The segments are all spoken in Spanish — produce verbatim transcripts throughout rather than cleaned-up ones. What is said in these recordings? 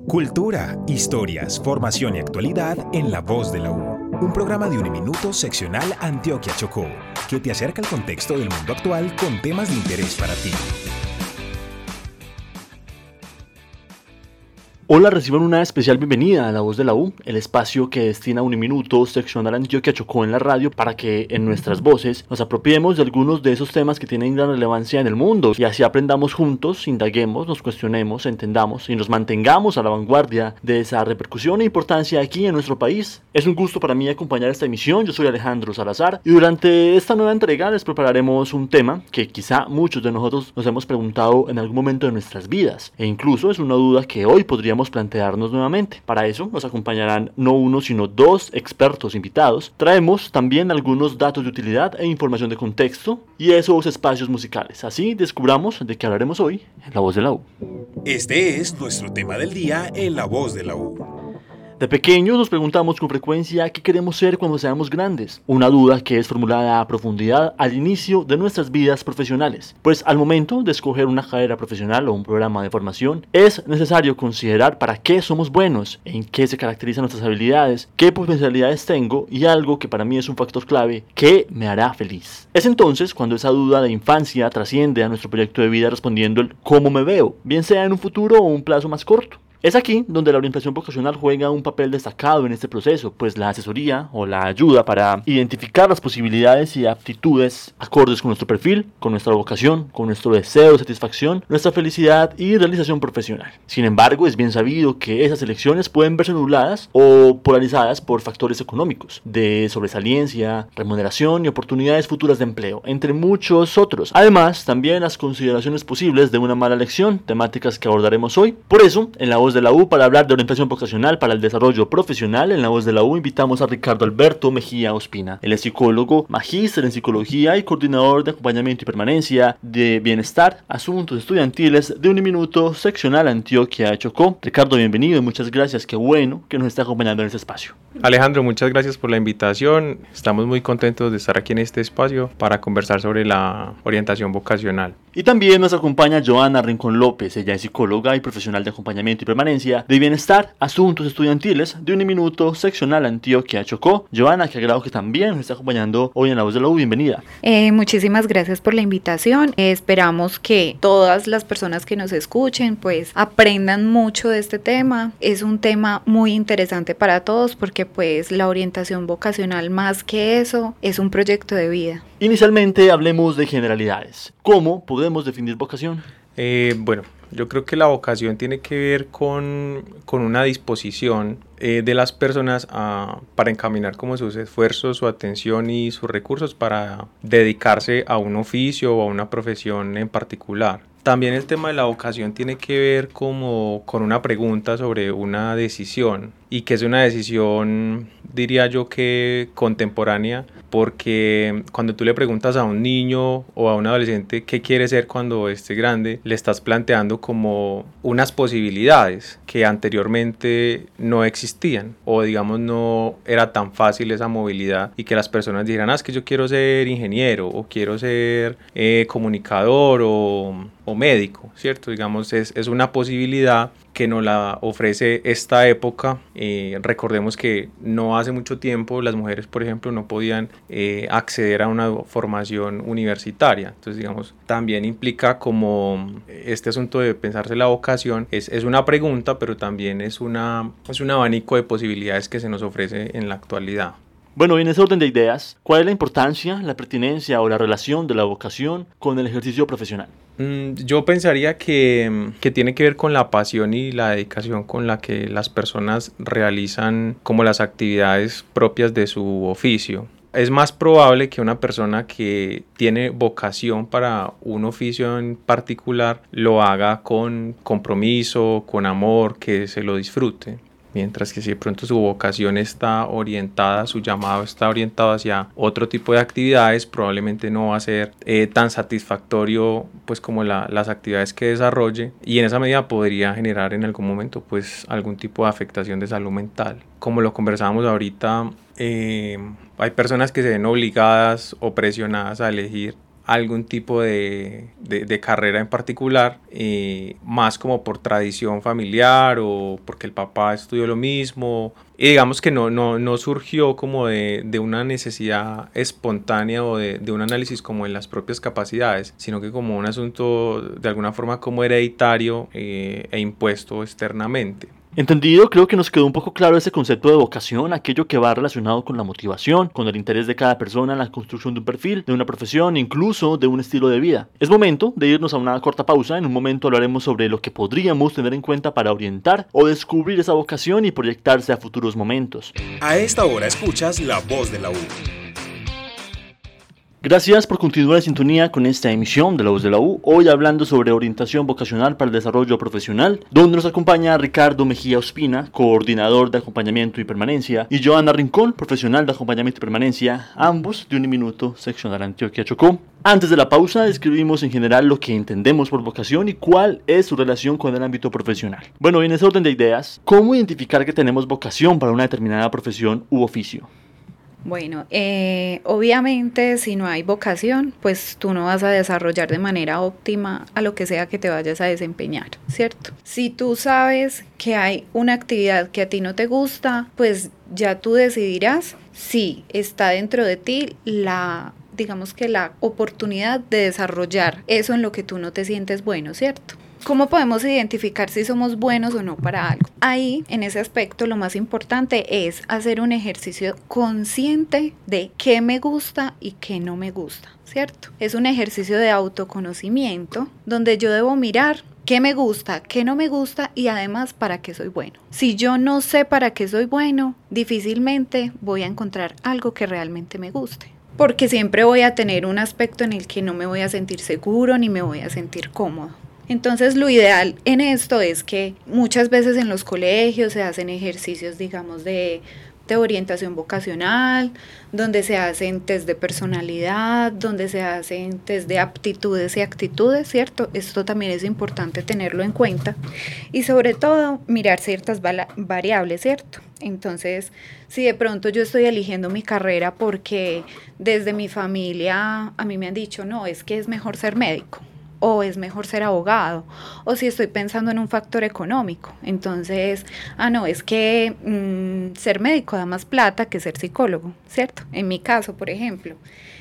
Cultura, historias, formación y actualidad en La Voz de la U. Un programa de Uniminuto seccional Antioquia Chocó, que te acerca al contexto del mundo actual con temas de interés para ti. Hola, reciban una especial bienvenida a La Voz de la U, el espacio que destina Uniminuto seccional Antioquia Chocó en la radio para que en nuestras voces nos apropiemos de algunos de esos temas que tienen gran relevancia en el mundo y así aprendamos juntos, indaguemos, nos cuestionemos, entendamos y nos mantengamos a la vanguardia de esa repercusión e importancia aquí en nuestro país. Es un gusto para mí acompañar esta emisión. Yo soy Alejandro Salazar y durante esta nueva entrega les prepararemos un tema que quizá muchos de nosotros nos hemos preguntado en algún momento de nuestras vidas e incluso es una duda que hoy podríamos plantearnos nuevamente. Para eso nos acompañarán no uno sino dos expertos invitados. Traemos también algunos datos de utilidad e información de contexto y esos espacios musicales. Así descubramos de qué hablaremos hoy en La Voz de la U. Este es nuestro tema del día en La Voz de la U. De pequeños nos preguntamos con frecuencia qué queremos ser cuando seamos grandes, una duda que es formulada a profundidad al inicio de nuestras vidas profesionales, pues al momento de escoger una carrera profesional o un programa de formación, es necesario considerar para qué somos buenos, en qué se caracterizan nuestras habilidades, qué potencialidades tengo y algo que para mí es un factor clave, qué me hará feliz. Es entonces cuando esa duda de infancia trasciende a nuestro proyecto de vida respondiendo el cómo me veo, bien sea en un futuro o un plazo más corto. Es aquí donde la orientación vocacional juega un papel destacado en este proceso, pues la asesoría o la ayuda para identificar las posibilidades y aptitudes acordes con nuestro perfil, con nuestra vocación, con nuestro deseo de satisfacción, nuestra felicidad y realización profesional. Sin embargo, es bien sabido que esas elecciones pueden verse nubladas o polarizadas por factores económicos, de sobresaliencia, remuneración y oportunidades futuras de empleo, entre muchos otros. Además, también las consideraciones posibles de una mala elección, temáticas que abordaremos hoy. Por eso, en la Voz de la U, para hablar de orientación vocacional para el desarrollo profesional, en La Voz de la U invitamos a Ricardo Alberto Mejía Ospina. Él es psicólogo, magíster en psicología y coordinador de acompañamiento y permanencia de bienestar, asuntos estudiantiles de Uniminuto seccional Antioquia Chocó. Ricardo, bienvenido y muchas gracias. Qué bueno que nos está acompañando en este espacio. Alejandro, muchas gracias por la invitación. Estamos muy contentos de estar aquí en este espacio para conversar sobre la orientación vocacional. Y también nos acompaña Joana Rincón López. Ella es psicóloga y profesional de acompañamiento y permanencia de bienestar, asuntos estudiantiles de Uniminuto seccional Antioquia Chocó. Joana, qué agrado que también nos está acompañando hoy en La Voz de la U. Bienvenida. Eh, muchísimas gracias por la invitación. Eh, esperamos que todas las personas que nos escuchen pues aprendan mucho de este tema. Es un tema muy interesante para todos porque pues la orientación vocacional, más que eso, es un proyecto de vida. Inicialmente hablemos de generalidades. ¿Cómo podemos definir vocación? Eh, bueno, yo creo que la vocación tiene que ver con, con una disposición eh, de las personas a, para encaminar como sus esfuerzos, su atención y sus recursos para dedicarse a un oficio o a una profesión en particular. También el tema de la vocación tiene que ver como con una pregunta sobre una decisión y que es una decisión, diría yo que contemporánea, porque cuando tú le preguntas a un niño o a un adolescente qué quiere ser cuando esté grande, le estás planteando como unas posibilidades que anteriormente no existían o digamos no era tan fácil esa movilidad y que las personas dijeran, ah, es que yo quiero ser ingeniero o quiero ser eh, comunicador o, o médico, ¿cierto? Digamos, es, es una posibilidad que nos la ofrece esta época. Eh, recordemos que no hace mucho tiempo las mujeres, por ejemplo, no podían eh, acceder a una formación universitaria. Entonces, digamos, también implica como este asunto de pensarse la vocación, es, es una pregunta, pero también es, una, es un abanico de posibilidades que se nos ofrece en la actualidad. Bueno, y en ese orden de ideas, ¿cuál es la importancia, la pertinencia o la relación de la vocación con el ejercicio profesional? Mm, yo pensaría que, que tiene que ver con la pasión y la dedicación con la que las personas realizan como las actividades propias de su oficio. Es más probable que una persona que tiene vocación para un oficio en particular lo haga con compromiso, con amor, que se lo disfrute. Mientras que si de pronto su vocación está orientada, su llamado está orientado hacia otro tipo de actividades, probablemente no va a ser eh, tan satisfactorio pues como la, las actividades que desarrolle y en esa medida podría generar en algún momento pues algún tipo de afectación de salud mental. Como lo conversábamos ahorita, eh, hay personas que se ven obligadas o presionadas a elegir algún tipo de, de, de carrera en particular, eh, más como por tradición familiar o porque el papá estudió lo mismo. Y digamos que no, no, no surgió como de, de una necesidad espontánea o de, de un análisis como en las propias capacidades, sino que como un asunto de alguna forma como hereditario eh, e impuesto externamente. Entendido, creo que nos quedó un poco claro ese concepto de vocación, aquello que va relacionado con la motivación, con el interés de cada persona en la construcción de un perfil, de una profesión, incluso de un estilo de vida. Es momento de irnos a una corta pausa. En un momento hablaremos sobre lo que podríamos tener en cuenta para orientar o descubrir esa vocación y proyectarse a futuros momentos. A esta hora escuchas La Voz de la U. Gracias por continuar en sintonía con esta emisión de La Voz de la U, hoy hablando sobre orientación vocacional para el desarrollo profesional, donde nos acompaña Ricardo Mejía Ospina, coordinador de acompañamiento y permanencia, y Joana Rincón, profesional de acompañamiento y permanencia, ambos de Uniminuto Seccional Antioquia Chocó. Antes de la pausa describimos en general lo que entendemos por vocación y cuál es su relación con el ámbito profesional. Bueno, en ese orden de ideas, ¿cómo identificar que tenemos vocación para una determinada profesión u oficio? Bueno, eh, obviamente si no hay vocación, pues tú no vas a desarrollar de manera óptima a lo que sea que te vayas a desempeñar, ¿cierto? Si tú sabes que hay una actividad que a ti no te gusta, pues ya tú decidirás si está dentro de ti la, digamos que la oportunidad de desarrollar eso en lo que tú no te sientes bueno, ¿cierto? ¿Cómo podemos identificar si somos buenos o no para algo? Ahí, en ese aspecto, lo más importante es hacer un ejercicio consciente de qué me gusta y qué no me gusta, ¿cierto? Es un ejercicio de autoconocimiento donde yo debo mirar qué me gusta, qué no me gusta y además para qué soy bueno. Si yo no sé para qué soy bueno, difícilmente voy a encontrar algo que realmente me guste. Porque siempre voy a tener un aspecto en el que no me voy a sentir seguro ni me voy a sentir cómodo. Entonces lo ideal en esto es que muchas veces en los colegios se hacen ejercicios, digamos, de, de orientación vocacional, donde se hacen test de personalidad, donde se hacen test de aptitudes y actitudes, ¿cierto? Esto también es importante tenerlo en cuenta y sobre todo mirar ciertas vala- variables, ¿cierto? Entonces, si de pronto yo estoy eligiendo mi carrera porque desde mi familia a mí me han dicho, no, es que es mejor ser médico, o es mejor ser abogado, o si estoy pensando en un factor económico, entonces, ah no, es que mmm, ser médico da más plata que ser psicólogo, ¿cierto? En mi caso, por ejemplo,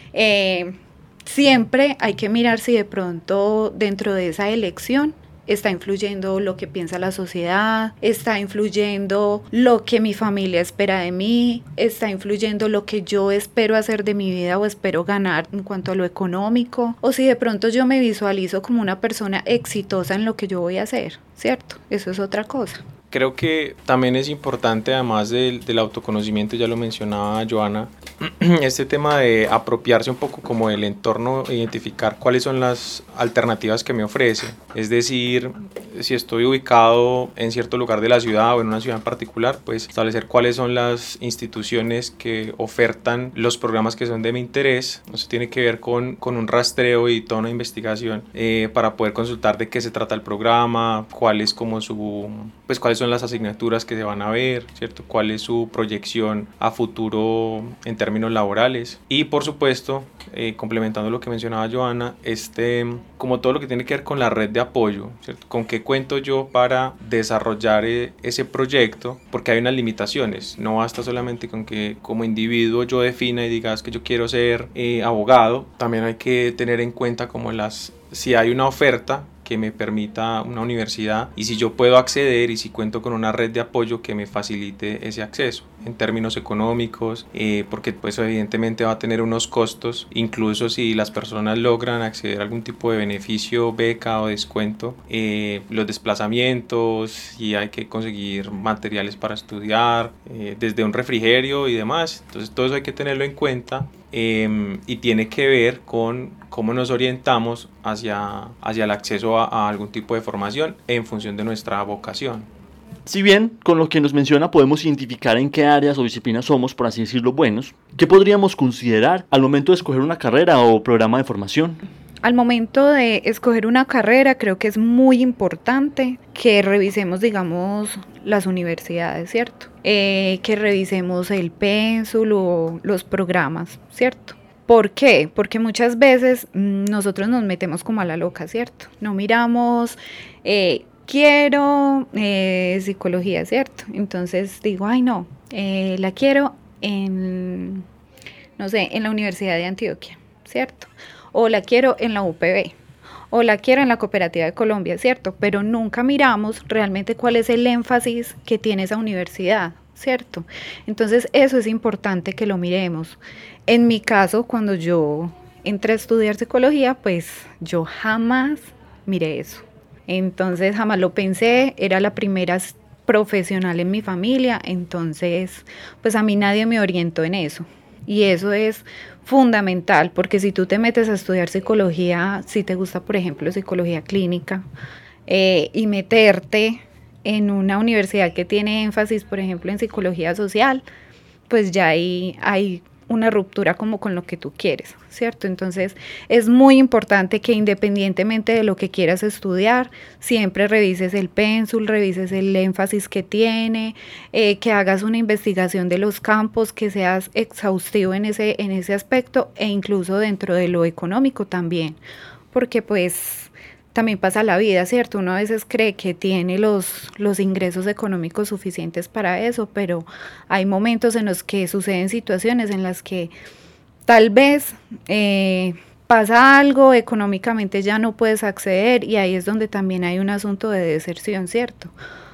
eh, siempre hay que mirar si de pronto dentro de esa elección está influyendo lo que piensa la sociedad, está influyendo lo que mi familia espera de mí, está influyendo lo que yo espero hacer de mi vida o espero ganar en cuanto a lo económico, o si de pronto yo me visualizo como una persona exitosa en lo que yo voy a hacer, ¿cierto? Eso es otra cosa. Creo que también es importante, además del, del autoconocimiento, ya lo mencionaba Joana, este tema de apropiarse un poco como del entorno, identificar cuáles son las alternativas que me ofrece. Es decir, si estoy ubicado en cierto lugar de la ciudad o en una ciudad en particular, pues establecer cuáles son las instituciones que ofertan los programas que son de mi interés. Eso tiene que ver con, con un rastreo y toda una investigación eh, para poder consultar de qué se trata el programa, cuál es como su, pues cuáles son las asignaturas que se van a ver, ¿cierto? Cuál es su proyección a futuro en términos laborales y por supuesto, eh, complementando lo que mencionaba Joana, este, como todo lo que tiene que ver con la red de apoyo, ¿cierto? Con qué cuento yo para desarrollar eh, ese proyecto, porque hay unas limitaciones, no basta solamente con que como individuo yo defina y diga que yo quiero ser eh, abogado, también hay que tener en cuenta como las, si hay una oferta que me permita una universidad y si yo puedo acceder y si cuento con una red de apoyo que me facilite ese acceso en términos económicos, eh, porque pues evidentemente va a tener unos costos, incluso si las personas logran acceder a algún tipo de beneficio, beca o descuento, eh, los desplazamientos y hay que conseguir materiales para estudiar, eh, desde un refrigerio y demás, entonces todo eso hay que tenerlo en cuenta. Eh, y tiene que ver con cómo nos orientamos hacia, hacia el acceso a, a algún tipo de formación en función de nuestra vocación. Si bien con lo que nos menciona podemos identificar en qué áreas o disciplinas somos, por así decirlo, buenos, ¿qué podríamos considerar al momento de escoger una carrera o programa de formación? Al momento de escoger una carrera, creo que es muy importante que revisemos, digamos, las universidades, ¿cierto? Eh, que revisemos el pénsul o los programas, ¿cierto? ¿Por qué? Porque muchas veces mmm, nosotros nos metemos como a la loca, ¿cierto? No miramos, eh, quiero eh, psicología, ¿cierto? Entonces digo, ay no, eh, la quiero en, no sé, en la Universidad de Antioquia, ¿cierto? O la quiero en la U P B, o la quiero en la Cooperativa de Colombia, ¿cierto? Pero nunca miramos realmente cuál es el énfasis que tiene esa universidad, ¿cierto? Entonces eso es importante que lo miremos. En mi caso, cuando yo entré a estudiar psicología, pues yo jamás miré eso. Entonces jamás lo pensé, era la primera profesional en mi familia, entonces pues a mí nadie me orientó en eso. Y eso es fundamental, porque si tú te metes a estudiar psicología, si te gusta, por ejemplo, psicología clínica, eh, y meterte en una universidad que tiene énfasis, por ejemplo, en psicología social, pues ya ahí hay una ruptura como con lo que tú quieres, ¿cierto? Entonces es muy importante que independientemente de lo que quieras estudiar, siempre revises el pénsul, revises el énfasis que tiene, eh, que hagas una investigación de los campos, que seas exhaustivo en ese, en ese aspecto e incluso dentro de lo económico también, porque pues también pasa la vida, ¿cierto? Uno a veces cree que tiene los, los ingresos económicos suficientes para eso, pero hay momentos en los que suceden situaciones en las que tal vez eh, pasa algo, económicamente ya no puedes acceder y ahí es donde también hay un asunto de deserción, ¿cierto?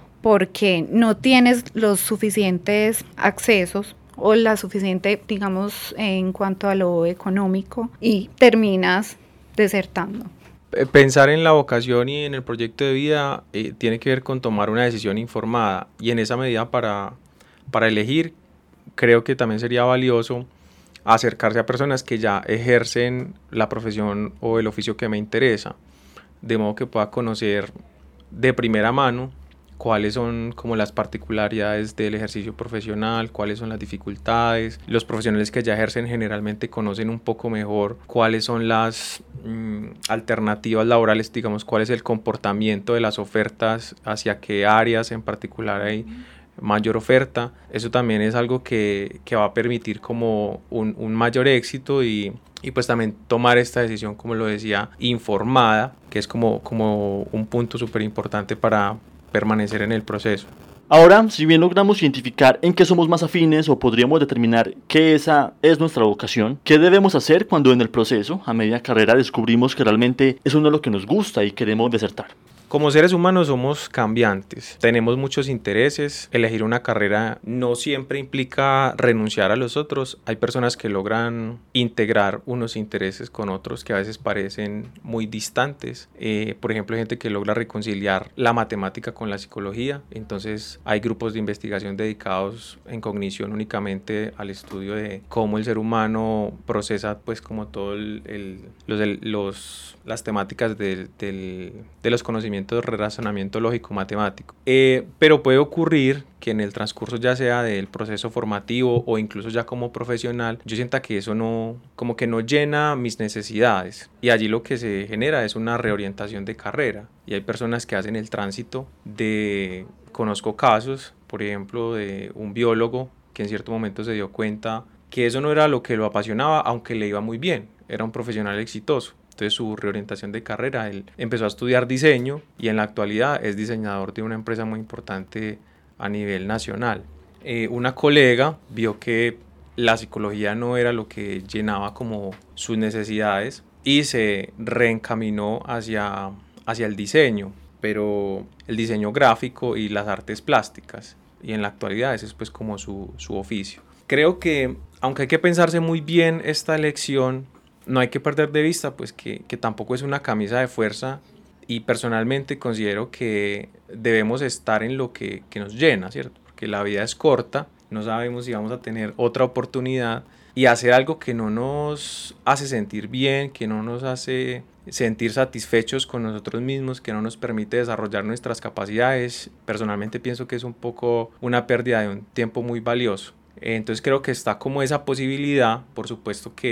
Porque no tienes los suficientes accesos o la suficiente, digamos, en cuanto a lo económico y terminas desertando. Pensar en la vocación y en el proyecto de vida eh, tiene que ver con tomar una decisión informada y en esa medida para, para elegir creo que también sería valioso acercarse a personas que ya ejercen la profesión o el oficio que me interesa, de modo que pueda conocer de primera mano cuáles son como las particularidades del ejercicio profesional, cuáles son las dificultades. Los profesionales que ya ejercen generalmente conocen un poco mejor cuáles son las mmm, alternativas laborales, digamos, cuál es el comportamiento de las ofertas, hacia qué áreas en particular hay mayor oferta. Eso también es algo que, que va a permitir como un, un mayor éxito y, y pues también tomar esta decisión, como lo decía, informada, que es como, como un punto súper importante para permanecer en el proceso. Ahora, si bien logramos identificar en qué somos más afines o podríamos determinar que esa es nuestra vocación, ¿qué debemos hacer cuando en el proceso, a media carrera, descubrimos que realmente eso no es lo que nos gusta y queremos desertar? Como seres humanos somos cambiantes, tenemos muchos intereses, elegir una carrera no siempre implica renunciar a los otros, hay personas que logran integrar unos intereses con otros que a veces parecen muy distantes, eh, por ejemplo hay gente que logra reconciliar la matemática con la psicología, entonces hay grupos de investigación dedicados en cognición únicamente al estudio de cómo el ser humano procesa pues como todo el, el, los, el, los, las temáticas de, del, de los conocimientos de razonamiento lógico matemático, eh, pero puede ocurrir que en el transcurso ya sea del proceso formativo o incluso ya como profesional yo sienta que eso no, como que no llena mis necesidades y allí lo que se genera es una reorientación de carrera y hay personas que hacen el tránsito de, conozco casos por ejemplo de un biólogo que en cierto momento se dio cuenta que eso no era lo que lo apasionaba aunque le iba muy bien, era un profesional exitoso. Entonces su reorientación de carrera, él empezó a estudiar diseño y en la actualidad es diseñador de una empresa muy importante a nivel nacional. Eh, una colega vio que la psicología no era lo que llenaba como sus necesidades y se reencaminó hacia, hacia el diseño, pero el diseño gráfico y las artes plásticas y en la actualidad ese es pues como su, su oficio. Creo que aunque hay que pensarse muy bien esta elección, no hay que perder de vista pues que, que tampoco es una camisa de fuerza y personalmente considero que debemos estar en lo que, que nos llena, ¿cierto? Porque la vida es corta, no sabemos si vamos a tener otra oportunidad y hacer algo que no nos hace sentir bien, que no nos hace sentir satisfechos con nosotros mismos, que no nos permite desarrollar nuestras capacidades, personalmente pienso que es un poco una pérdida de un tiempo muy valioso. Entonces creo que está como esa posibilidad, por supuesto que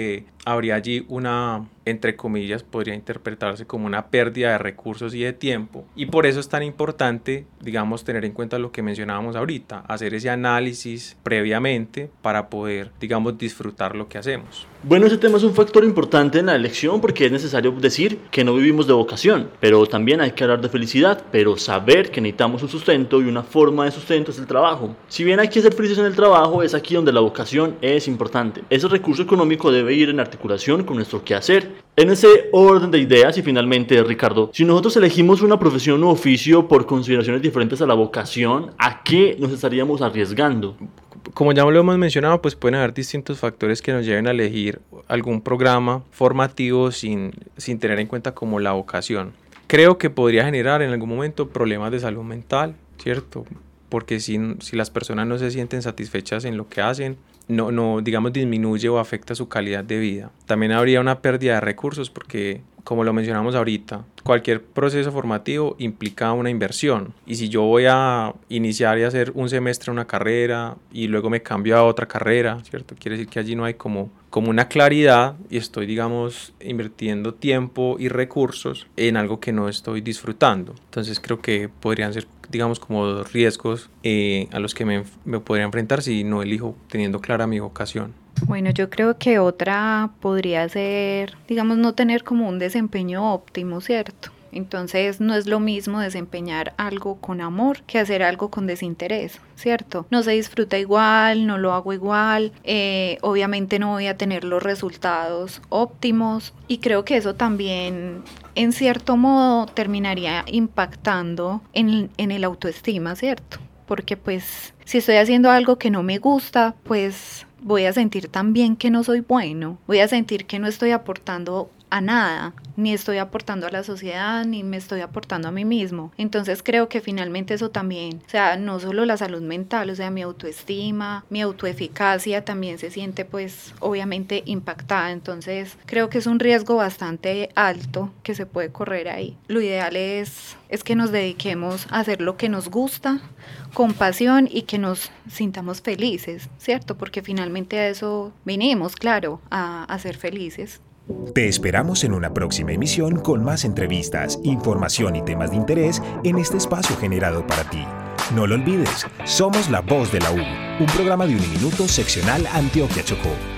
habría allí una, entre comillas, podría interpretarse como una pérdida de recursos y de tiempo. Y por eso es tan importante, digamos, tener en cuenta lo que mencionábamos ahorita, hacer ese análisis previamente para poder, digamos, disfrutar lo que hacemos. Bueno, ese tema es un factor importante en la elección porque es necesario decir que no vivimos de vocación, pero también hay que hablar de felicidad, pero saber que necesitamos un sustento y una forma de sustento es el trabajo. Si bien hay que ser felices en el trabajo, es aquí donde la vocación es importante. Ese recurso económico debe ir en articulación con nuestro quehacer. En ese orden de ideas y finalmente, Ricardo, si nosotros elegimos una profesión u oficio por consideraciones diferentes a la vocación, ¿a qué nos estaríamos arriesgando? Como ya lo hemos mencionado, pues pueden haber distintos factores que nos lleven a elegir algún programa formativo sin, sin tener en cuenta como la vocación. Creo que podría generar en algún momento problemas de salud mental, ¿cierto? Porque si, si las personas no se sienten satisfechas en lo que hacen, no, no, digamos, disminuye o afecta su calidad de vida. También habría una pérdida de recursos porque, como lo mencionamos ahorita, cualquier proceso formativo implica una inversión. Y si yo voy a iniciar y hacer un semestre una carrera y luego me cambio a otra carrera, ¿cierto? Quiere decir que allí no hay como, como una claridad y estoy, digamos, invirtiendo tiempo y recursos en algo que no estoy disfrutando. Entonces creo que podrían ser, digamos, como riesgos eh, a los que me, me podría enfrentar si no elijo teniendo clara mi vocación. Bueno, yo creo que otra podría ser, digamos, no tener como un desempeño óptimo, ¿cierto? Entonces no es lo mismo desempeñar algo con amor que hacer algo con desinterés, ¿cierto? No se disfruta igual, no lo hago igual, eh, obviamente no voy a tener los resultados óptimos y creo que eso también en cierto modo terminaría impactando en, en el autoestima, ¿cierto? Porque pues si estoy haciendo algo que no me gusta, pues voy a sentir también que no soy bueno, voy a sentir que no estoy aportando a nada, ni estoy aportando a la sociedad, ni me estoy aportando a mí mismo. Entonces creo que finalmente eso también, o sea, no solo la salud mental, o sea, mi autoestima, mi autoeficacia también se siente pues obviamente impactada. Entonces creo que es un riesgo bastante alto que se puede correr ahí. Lo ideal es, es que nos dediquemos a hacer lo que nos gusta, con pasión y que nos sintamos felices, ¿cierto? Porque finalmente a eso vinimos, claro, a, a ser felices. Te esperamos en una próxima emisión con más entrevistas, información y temas de interés en este espacio generado para ti. No lo olvides, somos La Voz de la U, un programa de Uniminuto seccional Antioquia Chocó.